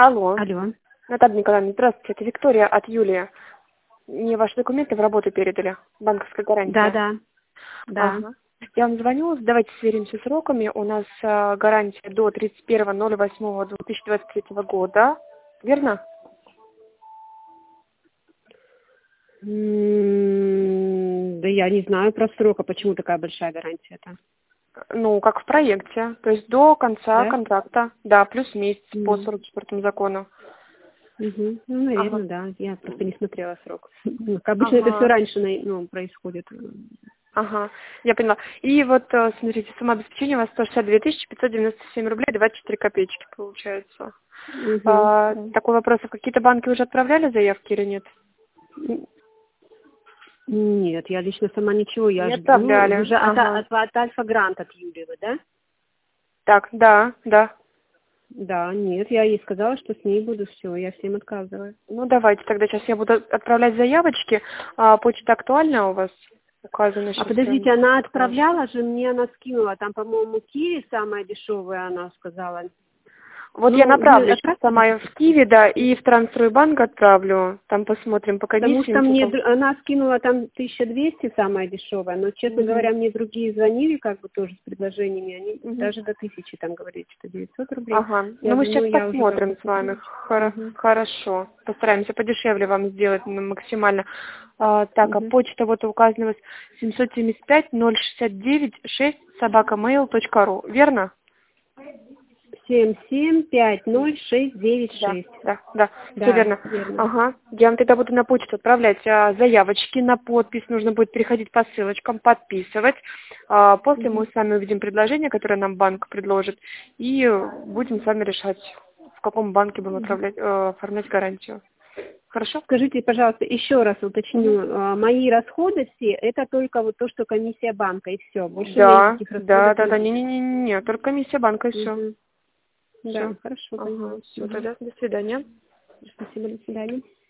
Алло. Алло. Наталья Николаевна, здравствуйте. Это Виктория от Юлии. Мне ваши документы в работу передали. Банковская гарантия. Да. Ага. Я вам звоню, давайте сверимся сроками. У нас гарантия до 31.08.2023 года. Верно? Да я не знаю про срок, а почему такая большая гарантия-то? Ну, как в проекте. То есть до конца Да? контракта. Да, плюс месяц по Мгм. 44 закону. Ну, Ага. наверное, да. Я просто не смотрела срок. Ну, обычно это все Ага. раньше происходит. Ага, я поняла. И вот, смотрите, самообеспечение у вас 162 597 рублей 24 копеечки получается. Мгм. Такой вопрос, а какие-то банки уже отправляли заявки или нет? Нет, я лично сама ничего, я Не жду. Вы отправляли, же ага. от Альфа-Грант от Юлиева, да? Так, да. Да, нет, я ей сказала, что с ней буду, все, я всем отказываю. Ну, давайте тогда сейчас я буду отправлять заявочки. Почта актуальная у вас? Указана А сейчас прям. подождите, она отправляла же, мне она скинула, там, по-моему, Киви самая дешевая, она сказала. Вот я Ну, вы направлю сейчас отправьте. сама в Киви, да, и в Транстройбанк отправлю. Там посмотрим по Потому комиссиям. что мне, Типа. она скинула там 1200 самая дешевая, но, честно говоря, мне другие звонили, как бы тоже с предложениями, они Мгм. даже до 1000 там говорили, что 900 рублей. Ага. Ну, Я мы говорю, сейчас я уже как посмотрим бы с вами. смотрю. Мгм. Хорошо. Постараемся подешевле вам сделать максимально. Так, а Мгм. почта вот указана у вас 775-069-6 @mail.ru. Верно? 7750696. Да. Все Да, верно. верно. Ага. Я вам тогда буду на почту отправлять заявочки на подпись. Нужно будет переходить по ссылочкам, подписывать. После мы с вами увидим предложение, которое нам банк предложит, и будем с вами решать, в каком банке будем оформлять гарантию. Хорошо? Скажите, пожалуйста, еще раз Мгм. уточню, мои расходы все, это только вот то, что комиссия банка, и все. Больше у меня Да. никаких расходов не будет. Не, только комиссия банка и все. Мгм. Да, Все. хорошо, Ага. поняла. Все, тогда до свидания. Спасибо, до свидания.